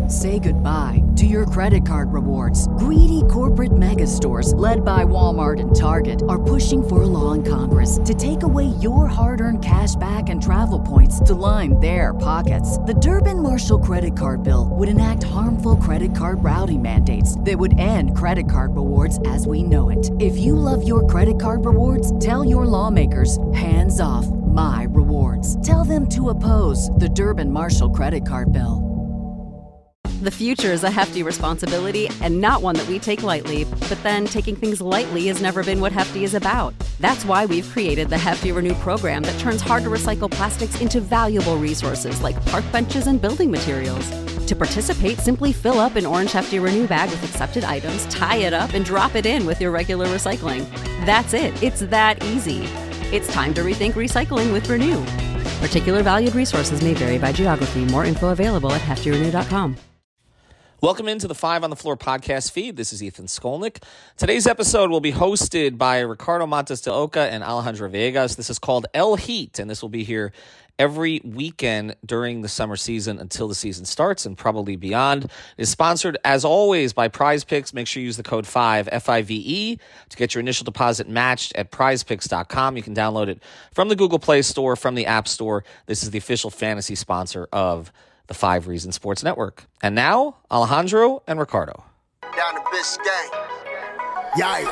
Say goodbye to your credit card rewards. Greedy corporate mega stores, led by Walmart and Target, are pushing for a law in Congress to take away your hard-earned cash back and travel points to line their pockets. The Durbin-Marshall credit card bill would enact harmful credit card routing mandates that would end credit card rewards as we know it. If you love your credit card rewards, tell your lawmakers, hands off my rewards. Tell them to oppose the Durbin-Marshall credit card bill. The future is a hefty responsibility and not one that we take lightly, but then taking things lightly has never been what Hefty is about. That's why we've created the Hefty Renew program that turns hard-to-recycle plastics into valuable resources like park benches and building materials. To participate, simply fill up an orange Hefty Renew bag with accepted items, tie it up, and drop it in with your regular recycling. That's it. It's that easy. It's time to rethink recycling with Renew. Particular valued resources may vary by geography. More info available at heftyrenew.com. Welcome into the Five on the Floor podcast feed. This is Ethan Skolnick. Today's episode will be hosted by Ricardo Montes de Oca and Alejandro Villegas. This is called El Heat, and this will be here every weekend during the summer season until the season starts and probably beyond. It is sponsored, as always, by Prize Picks. Make sure you use the code FIVE, F-I-V-E, to get your initial deposit matched at prizepicks.com. You can download it from the Google Play Store, from the App Store. This is the official fantasy sponsor of the Five Reasons Sports Network. And now, Alejandro and Ricardo. Down the Biscayne. Yeah.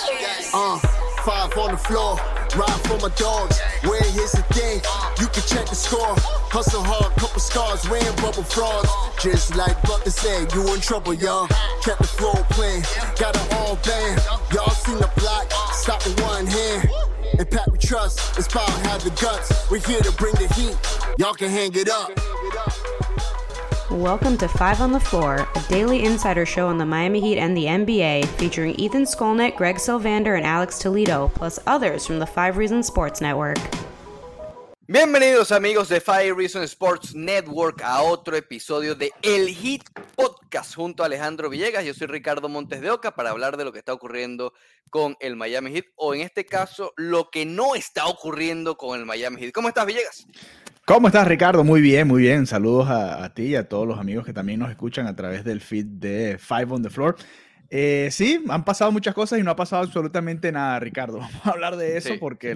Five on the floor. Ride for my dogs. Where here's the thing. You can check the score. Hustle hard, couple scars, wearing bubble frauds. Just like Butler said, you in trouble, y'all. Kept the floor playing. Got it all banned. Y'all seen the block. Stop with one hand. And Pat we trust. It's power, have the guts. We're here to bring the heat. Y'all can hang it up. Welcome to Five on the Floor, a daily insider show on the Miami Heat and the NBA, featuring Ethan Skolnick, Greg Sylvander, and Alex Toledo, plus others from the Five Reasons Sports Network. Bienvenidos amigos de Five Reasons Sports Network a otro episodio de El Heat Podcast junto a Alejandro Villegas. Yo soy Ricardo Montes de Oca para hablar de lo que está ocurriendo con el Miami Heat, o en este caso, lo que no está ocurriendo con el Miami Heat. ¿Cómo estás, Villegas? ¿Cómo estás, Ricardo? Muy bien, muy bien. Saludos a ti y a todos los amigos que también nos escuchan a través del feed de Five on the Floor. Sí, han pasado muchas cosas y no ha pasado absolutamente nada, Ricardo. Vamos a hablar de eso porque,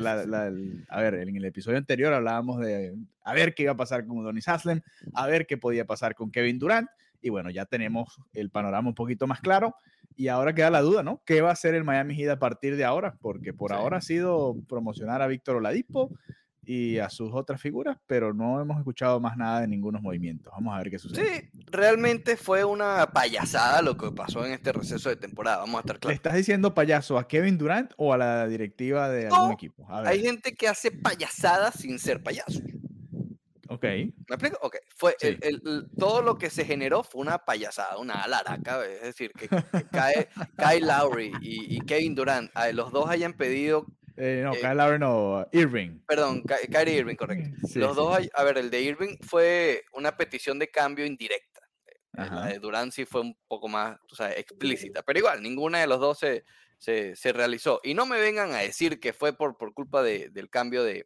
a ver, en el episodio anterior hablábamos de a ver qué iba a pasar con Udonis Haslem, a ver qué podía pasar con Kevin Durant, y bueno, ya tenemos el panorama un poquito más claro, y ahora queda la duda, ¿no? ¿Qué va a hacer el Miami Heat a partir de ahora? Porque por ahora ha sido promocionar a Víctor Oladipo y a sus otras figuras, pero no hemos escuchado más nada de ningunos movimientos. Vamos a ver qué sucede. Sí, realmente fue una payasada lo que pasó en este receso de temporada, vamos a estar claros. ¿Le estás diciendo payaso a Kevin Durant o a la directiva de algún equipo? A ver. Hay gente que hace payasadas sin ser payaso. Ok. ¿Me explico? Ok. Fue sí. todo lo que se generó fue una payasada, una alaraca, es decir, que Kyle Lowry y Kevin Durant, los dos hayan pedido... Kyle Lowry no, Irving. Perdón, Kyrie Irving, correcto. Sí, los dos, a ver, el de Irving fue una petición de cambio indirecta. La de Durant sí fue un poco más, explícita, pero igual, ninguna de los dos se realizó. Y no me vengan a decir que fue por culpa del cambio de...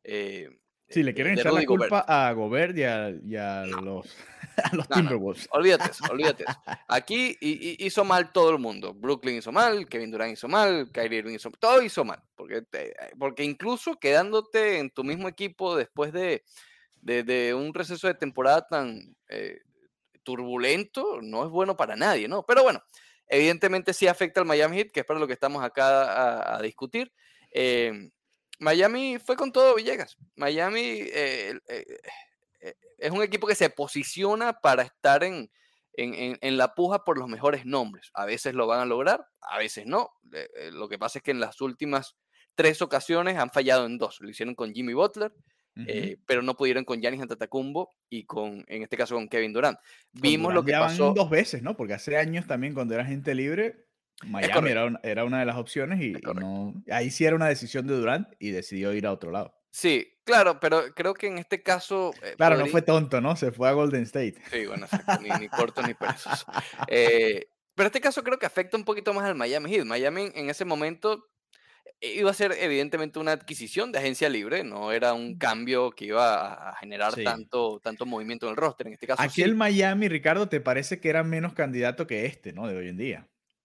Sí, le quieren echar la culpa a Gobert y a los Timberwolves. No. Olvídate eso. Aquí hizo mal todo el mundo. Brooklyn hizo mal, Kevin Durant hizo mal, Kyrie Irving hizo mal, todo hizo mal. Porque incluso quedándote en tu mismo equipo después de un receso de temporada tan turbulento, no es bueno para nadie, ¿no? Pero bueno, evidentemente sí afecta al Miami Heat, que es para lo que estamos acá a discutir. Miami fue con todo, Villegas. Miami es un equipo que se posiciona para estar en la puja por los mejores nombres. A veces lo van a lograr, a veces no. Lo que pasa es que en las últimas 3 ocasiones han fallado en 2. Lo hicieron con Jimmy Butler, pero no pudieron con Giannis Antetokounmpo y en este caso con Kevin Durant. Vimos lo que pasó 2 veces, ¿no? Porque hace años también cuando era gente libre... Miami era una de las opciones y ahí sí era una decisión de Durant y decidió ir a otro lado. Sí, claro, pero creo que en este caso... claro, no fue tonto, ¿no? Se fue a Golden State. Sí, bueno, exacto, ni corto ni perezoso. Pero este caso creo que afecta un poquito más al Miami Heat. Miami en ese momento iba a ser evidentemente una adquisición de agencia libre, no era un cambio que iba a generar Sí. tanto movimiento en el roster. En este caso Aquí sí. el Miami, Ricardo, ¿te parece que era menos candidato que este, ¿no? De hoy en día.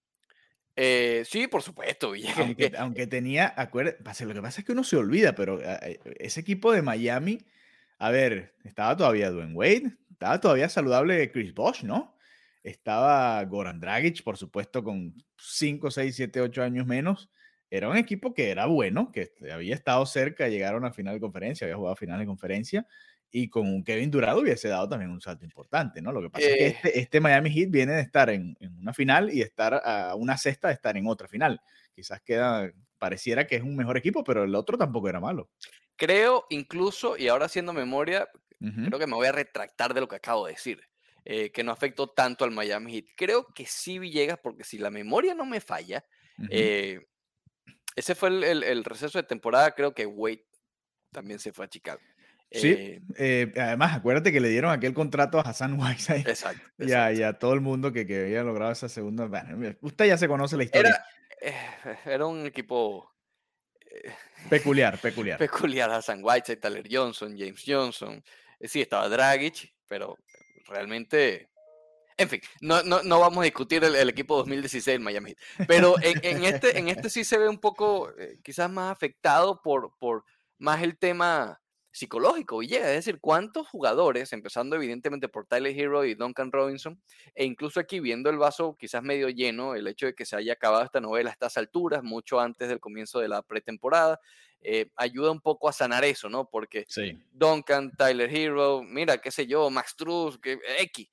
Sí, por supuesto, Villegas. Aunque tenía, lo que pasa es que uno se olvida, pero ese equipo de Miami, a ver, estaba todavía Dwayne Wade, estaba todavía saludable Chris Bosh, ¿no? Estaba Goran Dragic, por supuesto, con 5, 6, 7, 8 años menos. Era un equipo que era bueno, que había estado cerca de llegar a una final de conferencia, había jugado final de conferencia, y con un Kevin Durant hubiese dado también un salto importante, ¿no? Lo que pasa es que este Miami Heat viene de estar en una final y estar a una sexta de estar en otra final. Quizás pareciera que es un mejor equipo, pero el otro tampoco era malo. Creo incluso, y ahora haciendo memoria, Ujú. creo que me voy a retractar de lo que acabo de decir, que no afectó tanto al Miami Heat. Creo que sí, Villegas, porque si la memoria no me falla, Ujú. ese fue el receso de temporada, creo que Wade también se fue a Chicago. Sí, además acuérdate que le dieron aquel contrato a Hassan Whiteside Exacto, y a, exacto. y a todo el mundo que había logrado esa segunda. Bueno, mira, usted ya se conoce la Era, historia. era un equipo eh, Peculiar, peculiar. peculiar. Hassan Whiteside, Tyler Johnson, James Johnson. Sí, estaba Dragic, pero realmente... En fin, no vamos a discutir el equipo 2016 en Miami Heat. Pero en este sí se ve un poco, quizás más afectado por más el tema psicológico, Villegas. Es decir, cuántos jugadores, empezando evidentemente por Tyler Hero y Duncan Robinson, e incluso aquí viendo el vaso quizás medio lleno, el hecho de que se haya acabado esta novela a estas alturas, mucho antes del comienzo de la pretemporada, ayuda un poco a sanar eso, ¿no? Porque Sí. Duncan, Tyler Hero, mira, qué sé yo, Max Strus, X,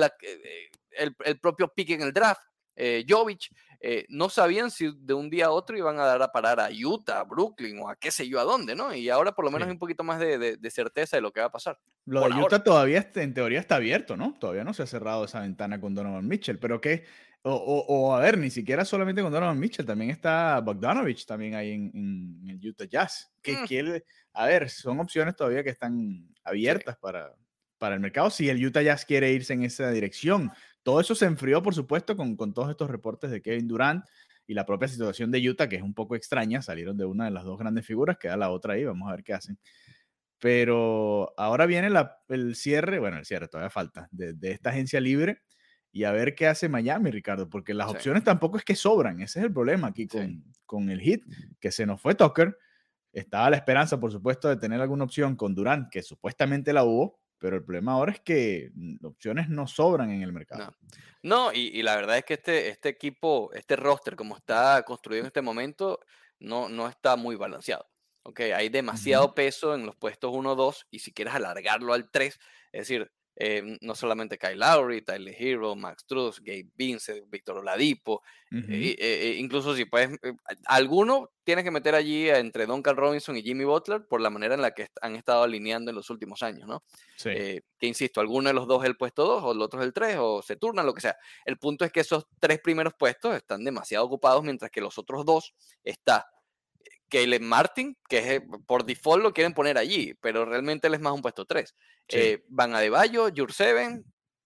el propio pick en el draft, Jovic, no sabían si de un día a otro iban a dar a parar a Utah, a Brooklyn o a qué sé yo a dónde, ¿no? Y ahora por lo menos hay Sí. un poquito más de certeza de lo que va a pasar. Lo Por de ahora. Utah todavía, en teoría, está abierto, ¿no? Todavía no se ha cerrado esa ventana con Donovan Mitchell, pero que, a ver, ni siquiera solamente con Donovan Mitchell, también está Bogdanovich también ahí en el Utah Jazz. A ver, son opciones todavía que están Sí, abiertas para el mercado si el Utah Jazz quiere irse en esa dirección. Todo eso se enfrió, por supuesto, con todos estos reportes de Kevin Durant y la propia situación de Utah, que es un poco extraña. Salieron de una de las dos grandes figuras, queda la otra ahí, vamos a ver qué hacen. Pero ahora viene el cierre, bueno, el cierre todavía falta, de esta agencia libre y a ver qué hace Miami, Ricardo, porque las sí, opciones tampoco es que sobran, ese es el problema aquí sí. con el Heat, que se nos fue Tucker, estaba la esperanza, por supuesto, de tener alguna opción con Durant, que supuestamente la hubo, pero el problema ahora es que opciones no sobran en el mercado. No, no y la verdad es que este equipo, este roster, como está construido en este momento, no está muy balanceado. Okay, hay Ujú. demasiado peso en los puestos 1, 2 y si quieres alargarlo al 3, es decir, no solamente Kyle Lowry, Tyler Hero, Max Strus, Gabe Vincent, Víctor Oladipo, Ujú. incluso si puedes, alguno tienes que meter allí entre Duncan Robinson y Jimmy Butler por la manera en la que han estado alineando en los últimos años, ¿no? Sí, Que insisto, alguno de los dos es el puesto 2 o el otro es el 3 o se turnan, lo que sea. El punto es que esos 3 primeros puestos están demasiado ocupados mientras que los otros 2 está Caleb Martin, que es, por default lo quieren poner allí, pero realmente él es más un puesto 3. sí. Van Adebayo, Jurseven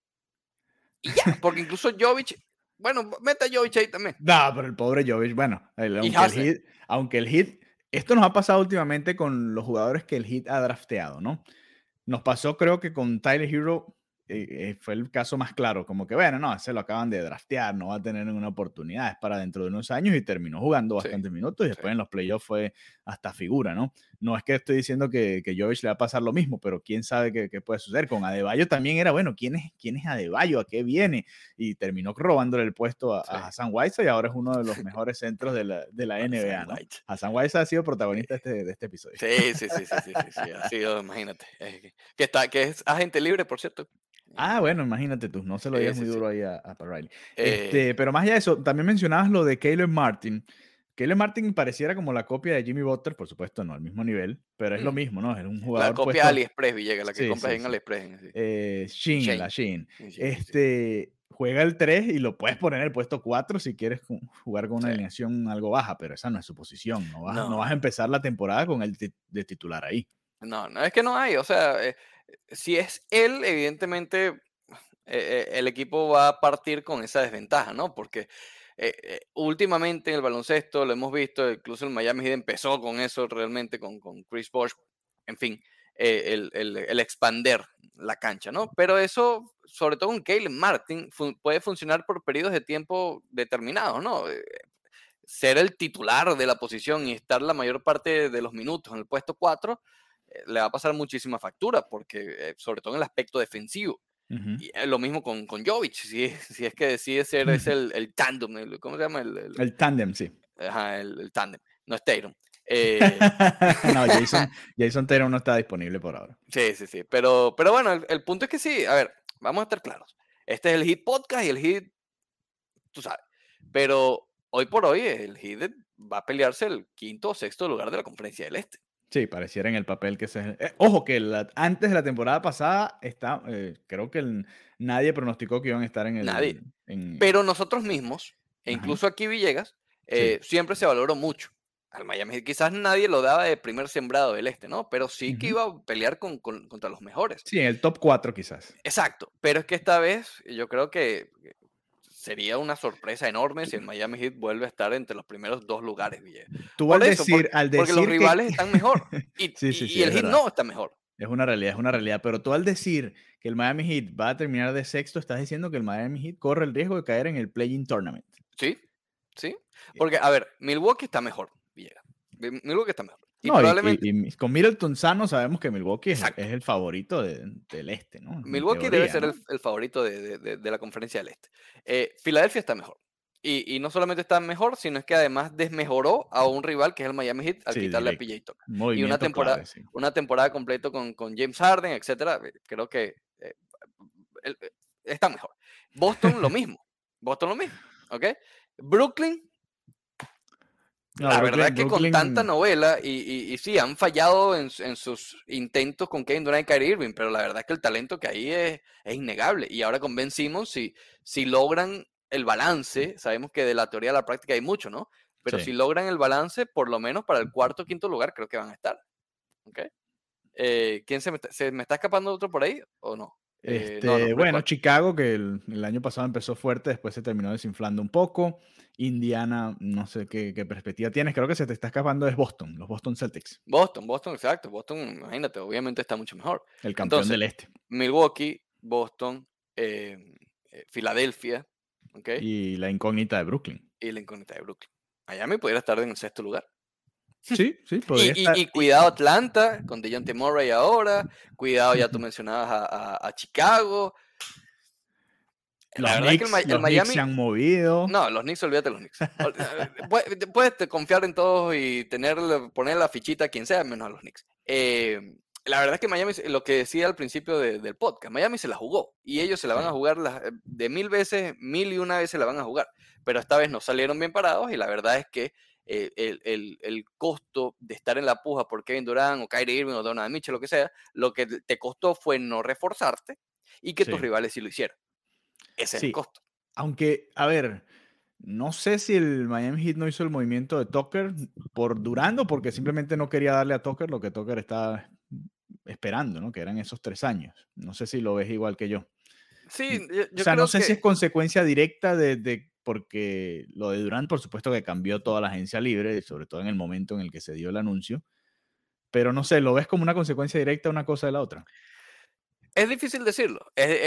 y ya, porque incluso Jovic, bueno, mete a Jovic ahí también. No, pero el pobre Jovic, bueno, Y Haslem. aunque el Heat, esto nos ha pasado últimamente con los jugadores que el Heat ha drafteado, ¿no? Nos pasó, creo que con Tyler Hero fue el caso más claro, como que, bueno, no, se lo acaban de draftear, no va a tener ninguna oportunidad, es para dentro de unos años y terminó jugando Sí, bastantes minutos y sí. después en los playoffs fue hasta figura, ¿no? No es que estoy diciendo que Jovic le va a pasar lo mismo, pero quién sabe qué puede suceder. Con Adebayo también era, bueno, ¿quién es Adebayo? ¿A qué viene? Y terminó robándole el puesto a Sí. Hassan Whiteside y ahora es uno de los mejores centros de la NBA, Hassan ¿no? White. Hassan Whiteside ha sido protagonista de este episodio. Sí, ha sido, imagínate. Que es agente libre, por cierto. Ah, bueno, imagínate tú, no se lo Sí, digas sí, muy sí. duro ahí a Pat Riley. Eh, Pero más allá de eso, también mencionabas lo de Caleb Martin. Caleb Martin pareciera como la copia de Jimmy Butler, por supuesto, no al mismo nivel, pero es lo mismo, ¿no? Es un la jugador copia de puesto. AliExpress, Villegas, la que Sí, compras sí, en sí. AliExpress. Sí. Shein, la Shane. Shein. Sí. Juega el 3 y lo puedes poner en el puesto 4 si quieres jugar con una Sí. alineación algo baja, pero esa no es su posición. No vas a No, empezar la temporada con él de titular ahí. no, es que no hay. O sea, si es él, evidentemente el equipo va a partir con esa desventaja, ¿no? Porque Últimamente en el baloncesto lo hemos visto, incluso el Miami Heat empezó con eso realmente, con Chris Bosh, en fin, el expander la cancha, ¿no? Pero eso, sobre todo con Caleb Martin, puede funcionar por periodos de tiempo determinados, ¿no? Ser el titular de la posición y estar la mayor parte de los minutos en el puesto 4, le va a pasar muchísima factura, porque sobre todo en el aspecto defensivo. Y lo mismo con Jovic, si es que decide ser el tándem, ¿cómo se llama? El tándem, sí. Ajá, el tándem, no es Tatum. No, Jason Tatum no está disponible por ahora. Sí, pero bueno, el punto es que sí, a ver, vamos a estar claros. Este es el Heat Podcast y el Heat, tú sabes, pero hoy por hoy el Heat va a pelearse el 5º o 6º lugar de la Conferencia del Este. Sí, pareciera en el papel que se... ojo, que antes de la temporada pasada, creo que nadie pronosticó que iban a estar en el... Nadie. Pero nosotros mismos, e incluso aquí Villegas, siempre se valoró mucho. Al Miami Heat quizás nadie lo daba de primer sembrado del Este, ¿no? Pero sí que iba a pelear contra los mejores. Sí, en el top 4 quizás. Exacto, pero es que esta vez yo creo que sería una sorpresa enorme si el Miami Heat vuelve a estar entre los primeros 2 lugares, Villegas. Tú porque los rivales están mejor y el Heat no está mejor. Es una realidad, pero tú al decir que el Miami Heat va a terminar de 6º, estás diciendo que el Miami Heat corre el riesgo de caer en el play-in tournament. Sí, porque a ver, Milwaukee está mejor, Villegas. Milwaukee está mejor. Y probablemente... y con Middleton sano sabemos que Milwaukee es el favorito del Este, ¿no? Milwaukee debe ser el favorito de la Conferencia del Este. Filadelfia está mejor. Y no solamente está mejor, sino es que además desmejoró a un rival que es el Miami Heat al quitarle a PJ Tucker. Y una temporada completa con James Harden, etcétera. Creo que está mejor. Boston lo mismo. ¿Ok? Brooklyn. La verdad que con tanta novela, y sí, han fallado en sus intentos con Kevin Durant y Kyrie Irving, pero la verdad que el talento que hay es innegable. Y ahora con Ben Simmons, si logran el balance, sabemos que de la teoría a la práctica hay mucho, ¿no? Pero si logran el balance, por lo menos para el 4º o 5º lugar, creo que van a estar. ¿Ok? ¿Quién se me está escapando otro por ahí o no? Bueno, Chicago, que el año pasado empezó fuerte, después se terminó desinflando un poco. Indiana, no sé qué perspectiva tienes. Creo que se te está escapando es Boston, los Boston Celtics. Boston, exacto. Boston, imagínate, obviamente está mucho mejor. El campeón del Este. Milwaukee, Boston, Filadelfia. ¿Okay? Y la incógnita de Brooklyn. Miami pudiera estar en el 6º lugar. Sí, podría estar. Y cuidado Atlanta, con DeJounte Murray ahora. Cuidado, ya tú mencionabas a Chicago. Los Knicks se han movido. No, los Knicks, olvídate de los Knicks. Puedes confiar en todos y poner la fichita a quien sea, menos a los Knicks. La verdad es que Miami, lo que decía al principio del podcast, Miami se la jugó y ellos se la van a jugar de 1000 veces, 1001 veces la van a jugar. Pero esta vez no salieron bien parados y la verdad es que el costo de estar en la puja por Kevin Durant o Kyrie Irving o Donovan Mitchell, lo que sea, lo que te costó fue no reforzarte y que tus rivales sí lo hicieron. Ese es el costo. Aunque, a ver, no sé si el Miami Heat no hizo el movimiento de Tucker por Durant o porque simplemente no quería darle a Tucker lo que Tucker estaba esperando, ¿no? Que eran esos 3 años. No sé si lo ves igual que yo. Sí, yo creo no sé si es consecuencia directa porque lo de Durant, por supuesto que cambió toda la agencia libre, sobre todo en el momento en el que se dio el anuncio. Pero no sé, ¿lo ves como una consecuencia directa una cosa de la otra? Es difícil decirlo.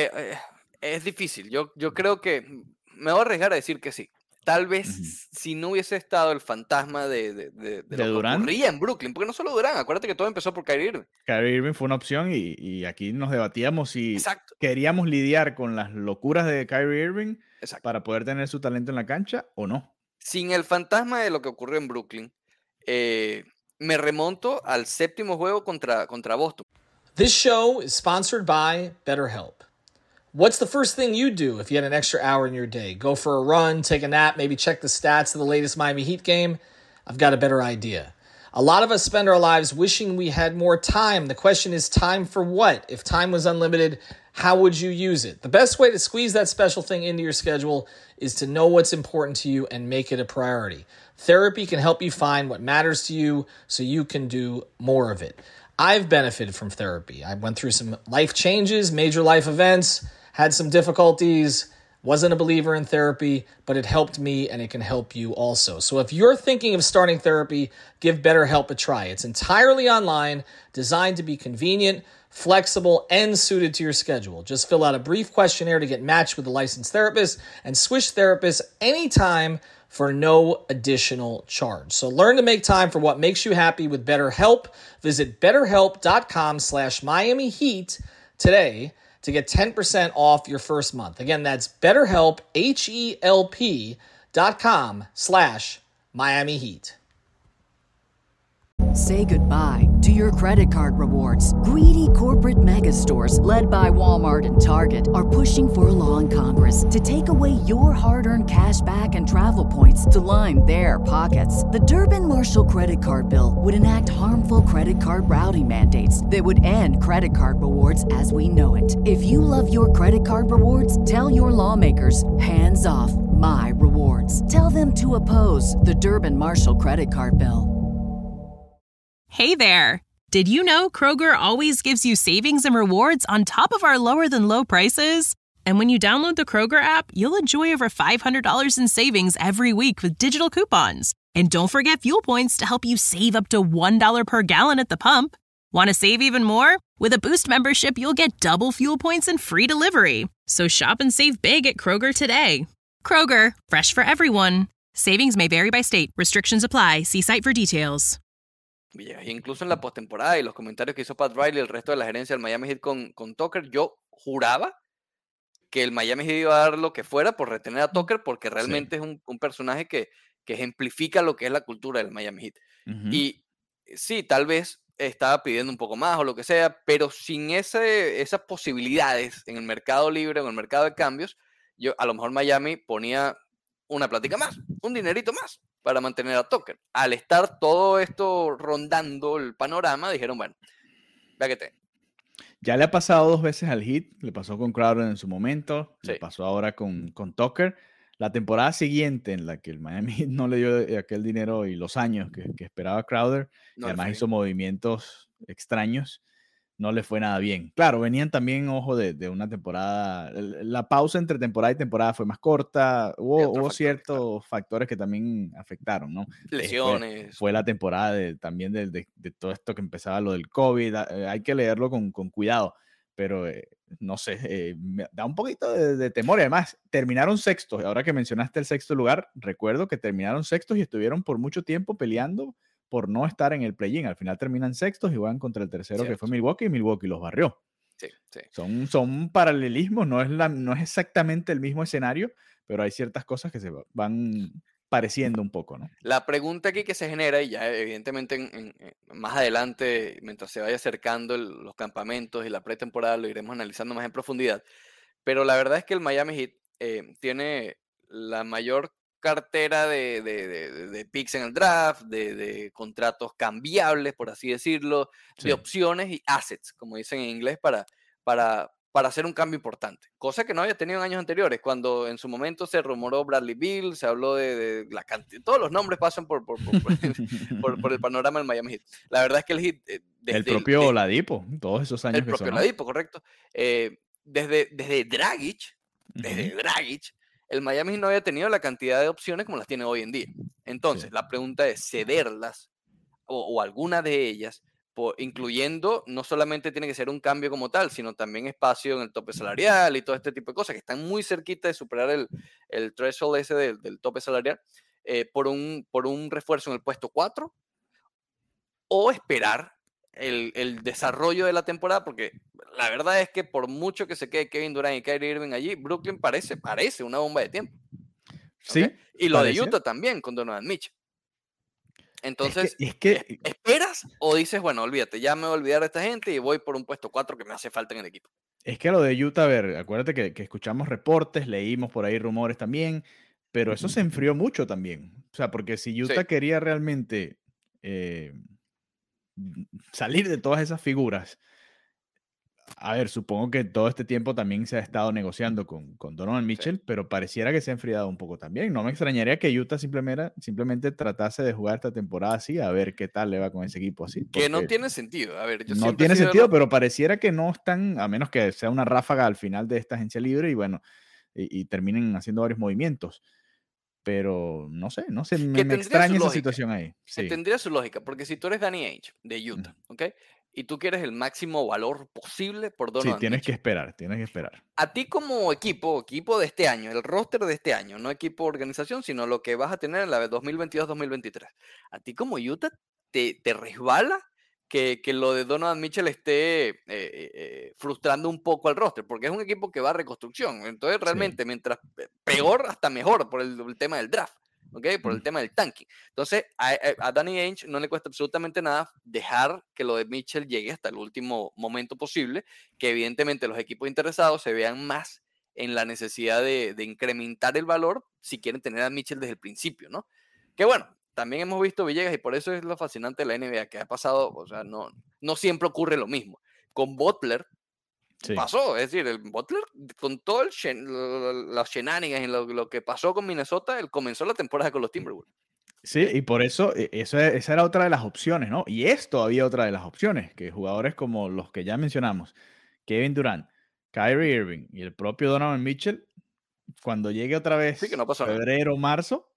Es difícil. Yo creo que me voy a arriesgar a decir que sí. Tal vez si no hubiese estado el fantasma de lo que ocurría en Brooklyn, porque no solo Durant, acuérdate que todo empezó por Kyrie Irving. Kyrie Irving fue una opción y aquí nos debatíamos si queríamos lidiar con las locuras de Kyrie Irving para poder tener su talento en la cancha o no. Sin el fantasma de lo que ocurrió en Brooklyn, me remonto al 7º juego contra Boston. This show is sponsored by BetterHelp. What's the first thing you'd do if you had an extra hour in your day? Go for a run, take a nap, maybe check the stats of the latest Miami Heat game? I've got a better idea. A lot of us spend our lives wishing we had more time. The question is, time for what? If time was unlimited, how would you use it? The best way to squeeze that special thing into your schedule is to know what's important to you and make it a priority. Therapy can help you find what matters to you so you can do more of it. I've benefited from therapy. I went through some life changes, major life events, had some difficulties. Wasn't a believer in therapy, but it helped me and it can help you also. So if you're thinking of starting therapy, give BetterHelp a try. It's entirely online, designed to be convenient, flexible, and suited to your schedule. Just fill out a brief questionnaire to get matched with a licensed therapist and switch therapists anytime for no additional charge. So learn to make time for what makes you happy with BetterHelp. Visit betterhelp.com/Miami Heat today to get 10% off your first month. Again, that's BetterHelp, HELP.com/Miami Heat. Say goodbye to your credit card rewards. Greedy corporate mega stores, led by Walmart and Target, are pushing for a law in Congress to take away your hard-earned cash back and travel points to line their pockets. The Durbin-Marshall credit card bill would enact harmful credit card routing mandates that would end credit card rewards as we know it. If you love your credit card rewards, tell your lawmakers, hands off my rewards. Tell them to oppose the Durbin-Marshall credit card bill. Hey there! Did you know Kroger always gives you savings and rewards on top of our lower-than-low prices? And when you download the Kroger app, you'll enjoy over $500 in savings every week with digital coupons. And don't forget fuel points to help you save up to $1 per gallon at the pump. Want to save even more? With a Boost membership, you'll get double fuel points and free delivery. So shop and save big at Kroger today. Kroger, fresh for everyone. Savings may vary by state. Restrictions apply. See site for details. Incluso en la postemporada y los comentarios que hizo Pat Riley y el resto de la gerencia del Miami Heat con Tucker, yo juraba que el Miami Heat iba a dar lo que fuera por retener a Tucker, porque realmente es un personaje que ejemplifica lo que es la cultura del Miami Heat. Y sí, tal vez estaba pidiendo un poco más o lo que sea, pero sin esas posibilidades en el mercado libre o en el mercado de cambios, a lo mejor Miami ponía una plática más, un dinerito más para mantener a Tucker. Al estar todo esto rondando el panorama, dijeron, bueno, vea que te... Ya le ha pasado 2 veces al Heat, le pasó con Crowder en su momento, le pasó ahora con Tucker. La temporada siguiente en la que el Miami Heat no le dio aquel dinero y los años que esperaba Crowder, y además hizo movimientos extraños, no le fue nada bien. Claro, venían también, ojo, de una temporada, la pausa entre temporada y temporada fue más corta, hubo ciertos factores que también afectaron, ¿no? Lesiones. Fue la temporada también de todo esto que empezaba lo del COVID, hay que leerlo con cuidado, pero no sé, me da un poquito de temor. Y además, terminaron sextos, ahora que mencionaste el sexto lugar, recuerdo que terminaron sextos y estuvieron por mucho tiempo peleando por no estar en el play-in. Al final terminan sextos y juegan contra el tercero, que fue Milwaukee, y Milwaukee los barrió. Sí. Son paralelismos, no es exactamente el mismo escenario, pero hay ciertas cosas que se van pareciendo un poco, ¿no? La pregunta aquí que se genera, y ya evidentemente más adelante, mientras se vaya acercando los campamentos y la pretemporada, lo iremos analizando más en profundidad, pero la verdad es que el Miami Heat tiene la mayor cartera de picks en el draft, de contratos cambiables, por así decirlo, de opciones y assets, como dicen en inglés, para hacer un cambio importante, cosa que no había tenido en años anteriores, cuando en su momento se rumoró Bradley Beal, se habló de la cantidad, todos los nombres pasan por el panorama del Miami Heat. La verdad es que el Heat... el propio Oladipo, todos esos años. El propio Oladipo, correcto. Desde Dragic, el Miami no había tenido la cantidad de opciones como las tiene hoy en día. Entonces, la pregunta es cederlas o alguna de ellas, incluyendo, no solamente tiene que ser un cambio como tal, sino también espacio en el tope salarial y todo este tipo de cosas que están muy cerquita de superar el threshold ese del tope salarial, por un refuerzo en el puesto 4, o esperar el desarrollo de la temporada, porque la verdad es que por mucho que se quede Kevin Durant y Kyrie Irving allí, Brooklyn parece una bomba de tiempo. Sí. ¿Okay? Y lo de Utah también con Donovan Mitchell. Entonces, ¿esperas o dices, bueno, olvídate, ya me voy a olvidar de esta gente y voy por un puesto 4 que me hace falta en el equipo? Es que lo de Utah, a ver, acuérdate que escuchamos reportes, leímos por ahí rumores también, pero eso se enfrió mucho también. O sea, porque si Utah quería realmente salir de todas esas figuras, a ver, supongo que todo este tiempo también se ha estado negociando con Donovan Mitchell, pero pareciera que se ha enfriado un poco también. No me extrañaría que Utah simplemente tratase de jugar esta temporada así, a ver qué tal le va con ese equipo así. Que no tiene sentido. A ver, no tiene sentido, pero pareciera que no están, a menos que sea una ráfaga al final de esta agencia libre, y bueno, y terminen haciendo varios movimientos. Pero no sé, Que me tendría extraña su esa lógica. situación ahí. Que Sí. tendría su lógica, porque si tú eres Danny Ainge de Utah, ¿ok? Y tú quieres el máximo valor posible por Sí, Donovan tienes que Mitchell. esperar. A ti como equipo de este año, el roster de este año, no equipo organización, sino lo que vas a tener en la 2022-2023. A ti como Utah te resbala que lo de Donovan Mitchell esté frustrando un poco al roster, porque es un equipo que va a reconstrucción. Entonces, realmente, mientras peor, hasta mejor por el tema del draft, ¿ok? Por el tema del tanking. Entonces, a Danny Ainge no le cuesta absolutamente nada dejar que lo de Mitchell llegue hasta el último momento posible, que evidentemente los equipos interesados se vean más en la necesidad de incrementar el valor si quieren tener a Mitchell desde el principio, ¿no? Que bueno, también hemos visto Villegas, y por eso es lo fascinante de la NBA, que ha pasado, o sea, no siempre ocurre lo mismo. Con Butler pasó, es decir, el Butler, con todo los shenanigans y lo que pasó con Minnesota, él comenzó la temporada con los Timberwolves. Sí, y por eso, esa era otra de las opciones, ¿no? Y es todavía otra de las opciones, que jugadores como los que ya mencionamos, Kevin Durant, Kyrie Irving y el propio Donovan Mitchell, cuando llegue otra vez Sí, que no pasó nada. febrero, marzo,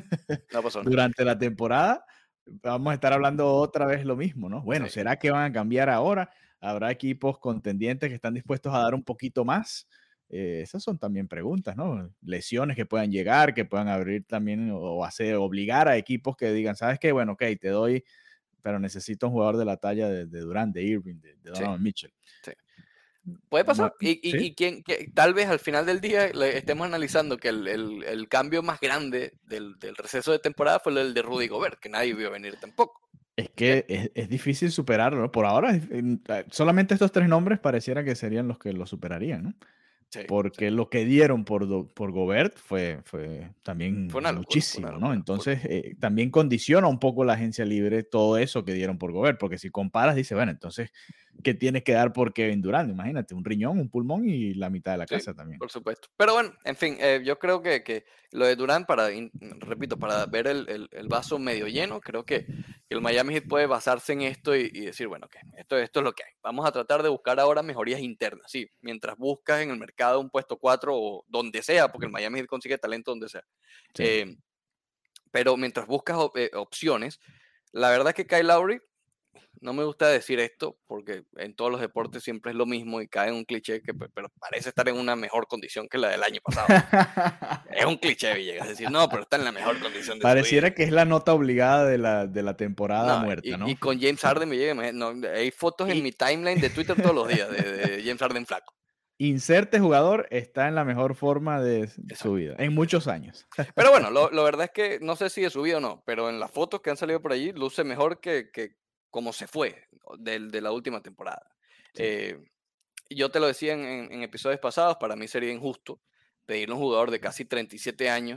No pasó nada. durante la temporada, vamos a estar hablando otra vez lo mismo, ¿no? Bueno, Sí. ¿será que van a cambiar ahora? ¿Habrá equipos contendientes que están dispuestos a dar un poquito más? Esas son también preguntas, ¿no? Lesiones que puedan llegar, que puedan abrir también o obligar a equipos que digan, ¿sabes qué? Bueno, ok, te doy, pero necesito un jugador de la talla de Durant, de Irving, de Donovan Mitchell. Sí. Puede pasar. ¿Sí? Y tal vez al final del día estemos analizando que el cambio más grande del receso de temporada fue el de Rudy Gobert, que nadie vio venir tampoco. Es que es difícil superarlo, ¿no? Por ahora, solamente estos 3 nombres pareciera que serían los que lo superarían, ¿no? Sí, Porque lo que dieron por Gobert fue también Fue una locura, muchísimo, fue una ¿no? locura. Entonces, también condiciona un poco la agencia libre todo eso que dieron por Gobert, porque si comparas, dice, bueno, entonces, ¿qué tienes que dar por Kevin Durant? Imagínate, un riñón, un pulmón y la mitad de la Sí, casa también. por supuesto. Pero bueno, en fin, yo creo que lo de Durant, repito, para ver el vaso medio lleno, creo que el Miami Heat puede basarse en esto y decir, bueno, okay, esto es lo que hay. Vamos a tratar de buscar ahora mejorías internas, sí, mientras buscas en el mercado un puesto 4 o donde sea, porque el Miami Heat consigue talento donde sea. Sí. Pero mientras buscas opciones, la verdad es que Kyle Lowry, no me gusta decir esto porque en todos los deportes siempre es lo mismo y cae en un cliché, pero parece estar en una mejor condición que la del año pasado. Es un cliché, Villegas, decir, no, pero está en la mejor condición de Pareciera su vida. que es la nota obligada de la temporada muerta, ¿no? Y con James Harden, Villegas, hay fotos en mi timeline de Twitter todos los días de James Harden flaco. Inserte jugador está en la mejor forma de su vida, en muchos años. Pero bueno, lo verdad es que no sé si de su vida o no, pero en las fotos que han salido por allí luce mejor que como se fue de la última temporada. Sí. Yo te lo decía en episodios pasados, para mí sería injusto pedirle a un jugador de casi 37 años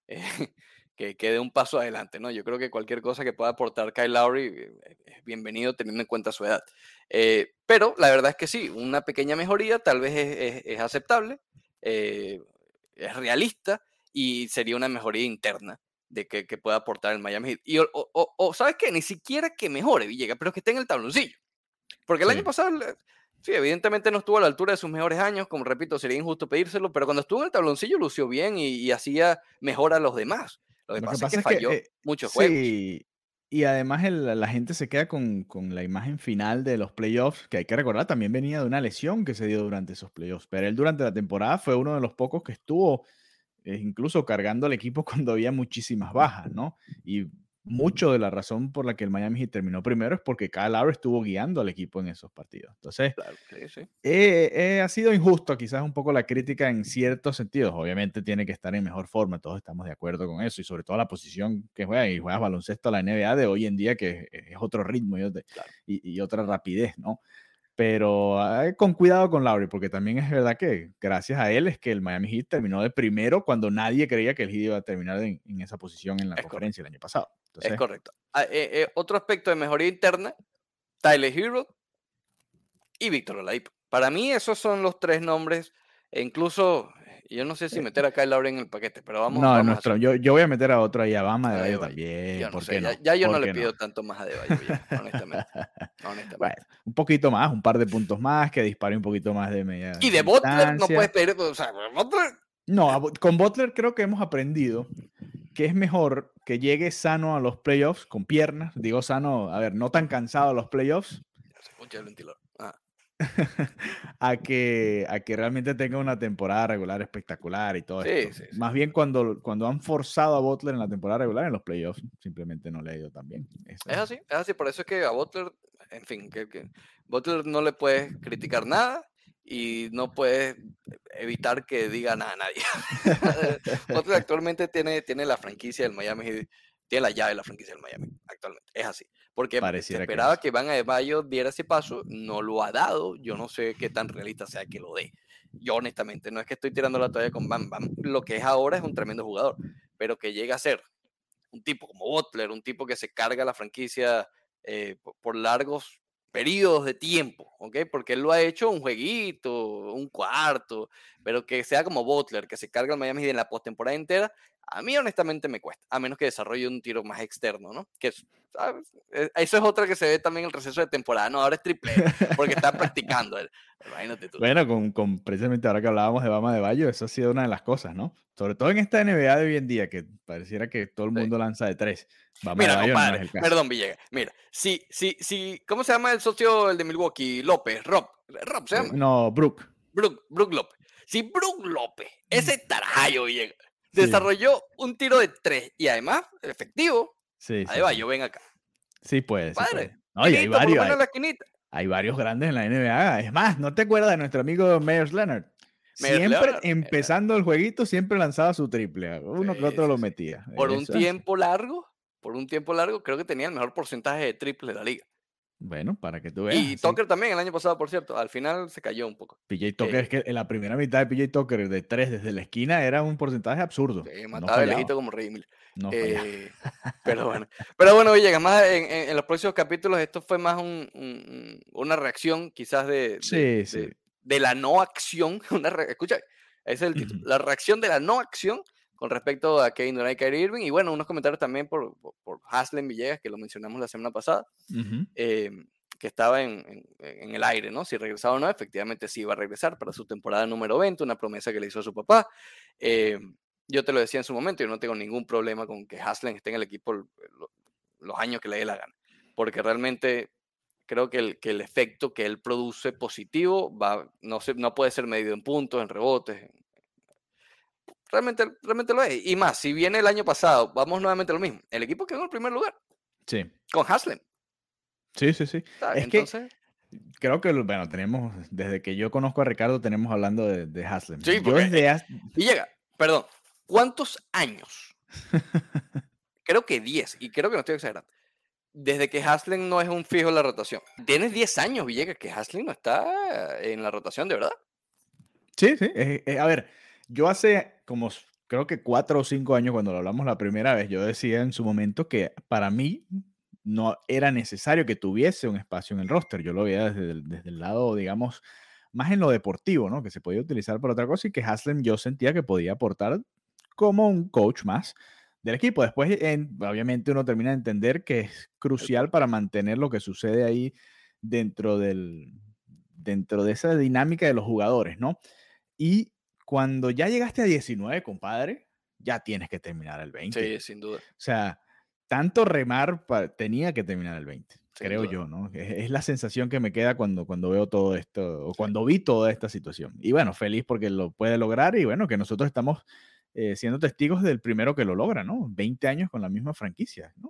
que dé un paso adelante, ¿no? Yo creo que cualquier cosa que pueda aportar Kyle Lowry es bienvenido teniendo en cuenta su edad. Pero la verdad es que sí, una pequeña mejoría tal vez es aceptable, es realista y sería una mejoría interna de que pueda aportar el Miami Heat. Y, ¿sabes qué? Ni siquiera que mejore Villegas, pero que esté en el tabloncillo. Porque el año pasado, sí, evidentemente no estuvo a la altura de sus mejores años, como repito, sería injusto pedírselo, pero cuando estuvo en el tabloncillo lució bien y hacía mejor a los demás. Lo que pasa es que falló muchos juegos. Sí, y además la gente se queda con la imagen final de los playoffs, que hay que recordar, también venía de una lesión que se dio durante esos playoffs, pero él durante la temporada fue uno de los pocos que estuvo incluso cargando al equipo cuando había muchísimas bajas, ¿no? Y mucho de la razón por la que el Miami Heat terminó primero es porque Kyle Lowry estuvo guiando al equipo en esos partidos. Entonces, claro, sí. Ha sido injusto quizás un poco la crítica en ciertos sentidos. Obviamente tiene que estar en mejor forma, todos estamos de acuerdo con eso, y sobre todo la posición que juega, y juegas baloncesto a la NBA de hoy en día, que es otro ritmo y otra rapidez, ¿no? Pero con cuidado con Lowry, porque también es verdad que gracias a él es que el Miami Heat terminó de primero cuando nadie creía que el Heat iba a terminar en esa posición en la conferencia el año pasado. Entonces, es correcto. Otro aspecto de mejoría interna, Tyler Hero y Víctor Oladipo. Para mí esos son los 3 nombres, e incluso yo no sé si meter a Kyle Lowry en el paquete, pero vamos a yo voy a meter a otro ahí, a Bam Adebayo también. Yo no sé, no? ya yo no le pido tanto más a Adebayo, honestamente. Bueno, un poquito más, un par de puntos más, que dispare un poquito más de media y de Butler no puedes pedir, o sea, Butler No, con Butler creo que hemos aprendido que es mejor que llegue sano a los playoffs con piernas. Digo sano, a ver, no tan cansado a los playoffs. Se escucha el ventilador. A que realmente tenga una temporada regular espectacular y todo esto. Sí. Más bien cuando han forzado a Butler en la temporada regular, en los playoffs, simplemente no le ha ido tan bien. Es así, por eso es que a Butler, en fin, que Butler no le puedes criticar nada y no puedes evitar que diga nada a nadie. Butler actualmente tiene la franquicia del Miami Heat, tiene la llave de la franquicia del Miami actualmente, es así. Porque Pareciera se esperaba que que Van Adebayo diera ese paso, no lo ha dado, yo no sé qué tan realista sea que lo dé. Yo honestamente, no es que estoy tirando la toalla con Bam Bam, lo que es ahora es un tremendo jugador, pero que llegue a ser un tipo como Butler, un tipo que se carga la franquicia por largos periodos de tiempo, ¿ok? Porque él lo ha hecho un jueguito, un cuarto, pero que sea como Butler, que se carga el Miami Heat en la postemporada entera, a mí honestamente me cuesta, a menos que desarrolle un tiro más externo, ¿no? Que ¿sabes? Eso es otra que se ve también en el receso de temporada, no, ahora es triple, porque está practicando, imagínate tú. bueno, con precisamente ahora que hablábamos de Bam Adebayo, eso ha sido una de las cosas, ¿no? Sobre todo en esta NBA de hoy en día, que pareciera que todo el mundo lanza de 3. Bam Mira, Adebayo no compadre, es el caso. perdón, Villegas. Mira, ¿cómo se llama el socio, el de Milwaukee? López, Rob se llama. No, Brook López. Si Brook López, ese tarajayo, Villegas, Sí. desarrolló un tiro de 3 y además efectivo, Sí, Adebayo, ven acá. Sí puede, sí Padre, puede. No, y hay finito, por lo varios. menos en la esquinita. Hay varios grandes en la NBA. Es más, ¿no te acuerdas de nuestro amigo Meyers Leonard? Meyers Siempre Leonard, empezando el jueguito, siempre lanzaba su triple. Uno que otro lo metía. Por un Eso. tiempo largo, creo que tenía el mejor porcentaje de triple de la liga. Bueno, para que tú veas. Y Tucker también el año pasado, por cierto. Al final se cayó un poco. PJ Tucker, es que en la primera mitad de PJ Tucker de 3 desde la esquina era un porcentaje absurdo. Mataba de lejito como Rey Miller. No pero bueno, Villegas, más en los próximos capítulos esto fue más una reacción quizás de la no acción. Escucha, ese es el título. La reacción de la no acción con respecto a Kevin Durant y Kyrie Irving. Y bueno, unos comentarios también por Haslem Villegas, que lo mencionamos la semana pasada, que estaba en el aire, ¿no? Si regresaba o no, efectivamente sí iba a regresar para su temporada número 20, una promesa que le hizo a su papá. Yo te lo decía en su momento, yo no tengo ningún problema con que Haslem esté en el equipo los años que le dé la gana, porque realmente creo que el efecto que él produce positivo no puede ser medido en puntos, en rebotes. Realmente lo es. Y más, si viene el año pasado, vamos nuevamente a lo mismo. El equipo quedó en el primer lugar. Sí. Con Haslem. Sí. Es entonces, que creo que, bueno, tenemos, desde que yo conozco a Ricardo, tenemos hablando de Haslem. Sí, porque perdón, ¿cuántos años? Creo que 10, y creo que no estoy exagerando. Desde que Haslem no es un fijo en la rotación. Tienes 10 años, Villegas, que Haslem no está en la rotación, ¿de verdad? Sí. A ver, yo hace como, creo que 4 o 5 años, cuando lo hablamos la primera vez, yo decía en su momento que para mí no era necesario que tuviese un espacio en el roster. Yo lo veía desde el lado, digamos, más en lo deportivo, ¿no? Que se podía utilizar para otra cosa y que Haslem yo sentía que podía aportar como un coach más del equipo. Después, obviamente, uno termina de entender que es crucial para mantener lo que sucede ahí dentro de esa dinámica de los jugadores, ¿no? Y cuando ya llegaste a 19, compadre, ya tienes que terminar el 20. Sí, sin duda. O sea, tanto remar tenía que terminar el 20, creo duda. yo, ¿no? Es la sensación que me queda cuando veo todo esto, o cuando vi toda esta situación. Y bueno, feliz porque lo puede lograr y bueno, que nosotros estamos siendo testigos del primero que lo logra, ¿no? 20 años con la misma franquicia, ¿no?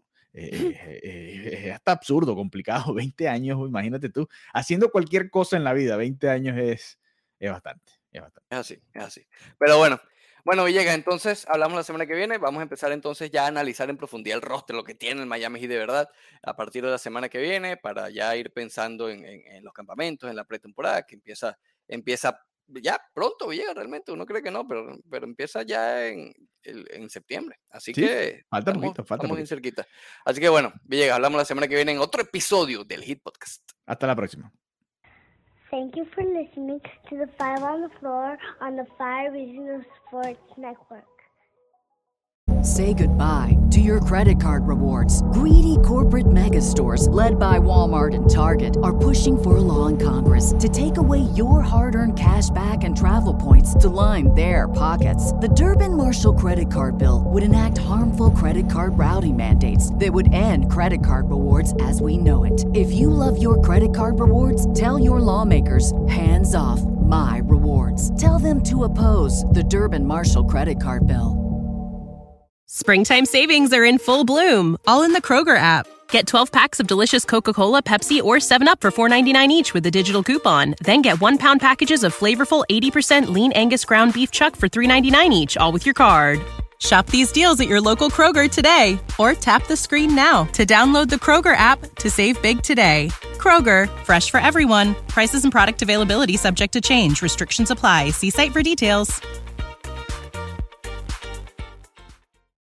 Es hasta absurdo, complicado, 20 años, imagínate tú, haciendo cualquier cosa en la vida, 20 años es bastante. Es así. Pero bueno, Villegas, entonces hablamos la semana que viene. Vamos a empezar entonces ya a analizar en profundidad el roster, lo que tiene el Miami Heat de verdad, a partir de la semana que viene, para ya ir pensando en los campamentos, en la pretemporada, que empieza ya pronto, Villegas, realmente. Uno cree que no, pero empieza ya en septiembre. Así sí, que falta estamos poquito. bien cerquita. Así que bueno, Villegas, hablamos la semana que viene en otro episodio del Heat Podcast. Hasta la próxima. Thank you for listening to the Five on the Floor on the Five Regional Sports Network. Say goodbye to your credit card rewards. Greedy corporate mega stores, led by Walmart and Target, are pushing for a law in Congress to take away your hard-earned cash back and travel points to line their pockets. The Durbin-Marshall credit card bill would enact harmful credit card routing mandates that would end credit card rewards as we know it. If you love your credit card rewards, tell your lawmakers, hands off my rewards. Tell them to oppose the Durbin-Marshall credit card bill. Springtime savings are in full bloom, all in the Kroger app. Get 12 packs of delicious Coca-Cola, Pepsi, or 7-Up for $4.99 each with a digital coupon. Then get 1-pound packages of flavorful 80% lean Angus ground beef chuck for $3.99 each, all with your card. Shop these deals at your local Kroger today, or tap the screen now to download the Kroger app to save big today. Kroger, fresh for everyone. Prices and product availability subject to change. Restrictions apply. See site for details.